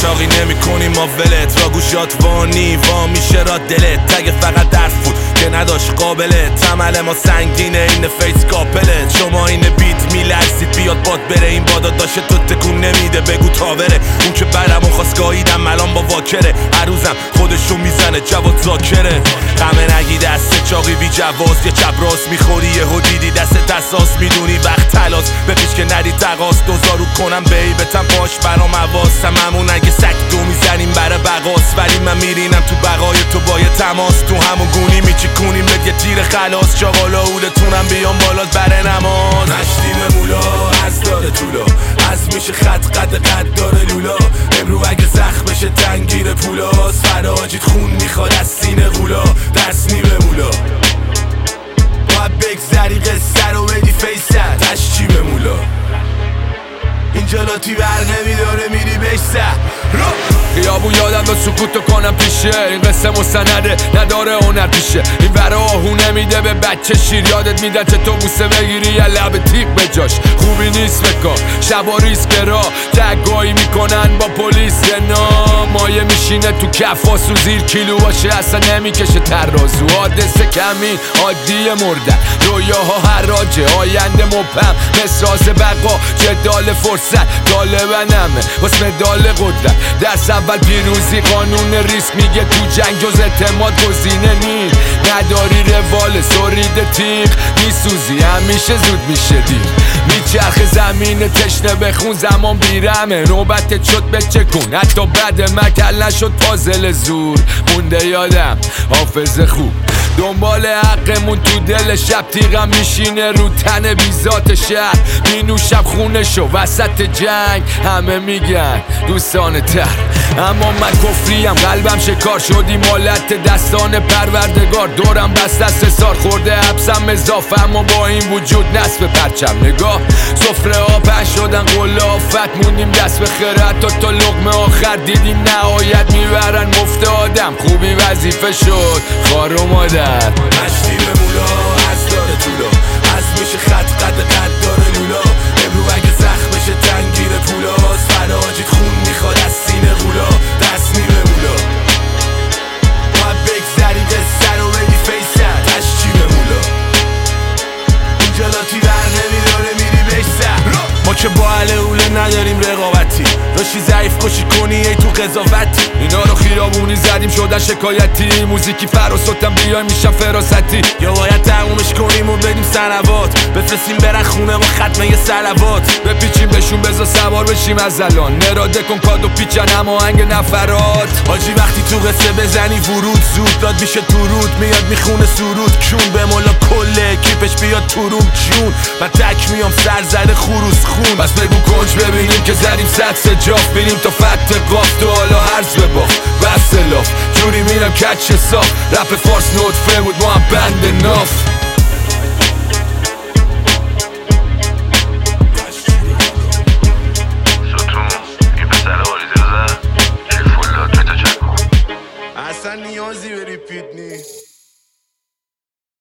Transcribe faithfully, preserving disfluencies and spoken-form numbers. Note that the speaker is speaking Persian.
چاقی نمی کنی ما ولت را گوشات وانی وا میشه را دلت تگ فقط درس بود که نداشت قابلت تمل ما سنگینه این فیس کاپلت شما این بیت میلرزید بیاد باد بره این بادا داشته تو تکون نمیده بگو تا بره اون که برمون خواست گاییدم الان با واکره هر روزم خودشو میزنه جواد زاکره غمه نگی دست چاقی بی جواز یه چپ راست میخوری یه دیدی دست دستاس میدونی وقت تلاس بپیش که ندی تقاس دوزارو کنم بیبتم باش برام حواسم همون اگه سک دو میزنیم برای بقاس ولی من میرینم تو بقای تو با یه تماس تو همون گونی میچیکونیم بد یه تیر خلاص چاقالا اولتونم بیام بالات بره نماز مشتی به مولا از داره طولا از میشه خط قد قد داره لولا امرو اگه زخم بشه تنگیر پولاس فراجید خون میخواد از سینه غولا دست نی به مولا باید بگذری قصه رو بدی فیست تشچی به مولا اینجا لاتی بر نمیداره میری بشته خیابون یادم با سکوتو کنم پیشه این قصه مستنده نداره هنر پیشه این ور آهو نمیده به بچه شیر یادت میدن چه تو بوسه بگیری یا لب تیغ به جاش خوبی نیست بکار شبا ریسک را تگایی میکنن با پلیس نه مایه میشینه تو کفاس و زیر کیلو باشه اصلا نمیکشه ترازو حادثه کمین عادی مردن رویاها حراجه آینده مبهم مسراز بقا جدال فرصت طالبنمه واسه مدال قدرت درس اول پیروزی قانون ریسک میگه تو جنگ جز اعتماد گزینه نی نداری روال سرید تیغ میسوزی همیشه زود میشه دیر میچرخ زمین تشنه بخون زمان بیرمه نوبتت شد بچه کن حتی بعد مکل نشد پازل زور مونده یادم حافظه خوب دنبال حقمون تو دل شب تیغم میشینه رو تن بیزات شهر مینوشم خونشو وسط جنگ همه میگن دوستان تر اما من کفریم قلبم شکار شدی مالت دستان پروردگار دورم بست دست سار خورده حبسم اضافه اما با این وجود نصب پرچم نگاه سفره ها پهن شدن قله آفت موندیم دست به خیرت تا تا لقمه آخر دیدیم نهایت میبرن مفت آدم خوبی وظیفه شد خار و مادر مشتی به مولا از داره طولا از میشه خط قد قد داره لولا امرو اگه زخم بشه تنگیر پولاس فراجید خون میخواد از سینه غولا دست نی به مولا باید بگذری قصه رو بدی فیست تشچی به مولا اینجا لاتی بر نمیداره میری بشته ما که با اهل اوله نداریم رقابتی داشتی ضعیف کشی کنی ای تو قضاوتی اینا رو خیابونی زدیم شدن شکایتی موزیکی فراسوتم بیایم میشم فراستی یا باید تمومش کنیم و بدیم سنوات بفرستیم برن خونه با ختمه یه سلوات بپیچیم بهشون بزا سوار بشیم از الان نراده کن کادو پیچن اما هنگ نفرات حاجی وقتی تو قصه بزنی ورود زود داد میشه تو رود میاد میخونه سرود کون به مولا کله کیپش بیاد تو روم جون من تک میام سر زده خروس خون بس بگو کنج ببینیم که زدیم صد سجاف بینیم تا فتح قاف تو حالا هرز بباف بس لاف جوری میرم کچ صاف رپ فارس نطفه بود ما هم بند ناف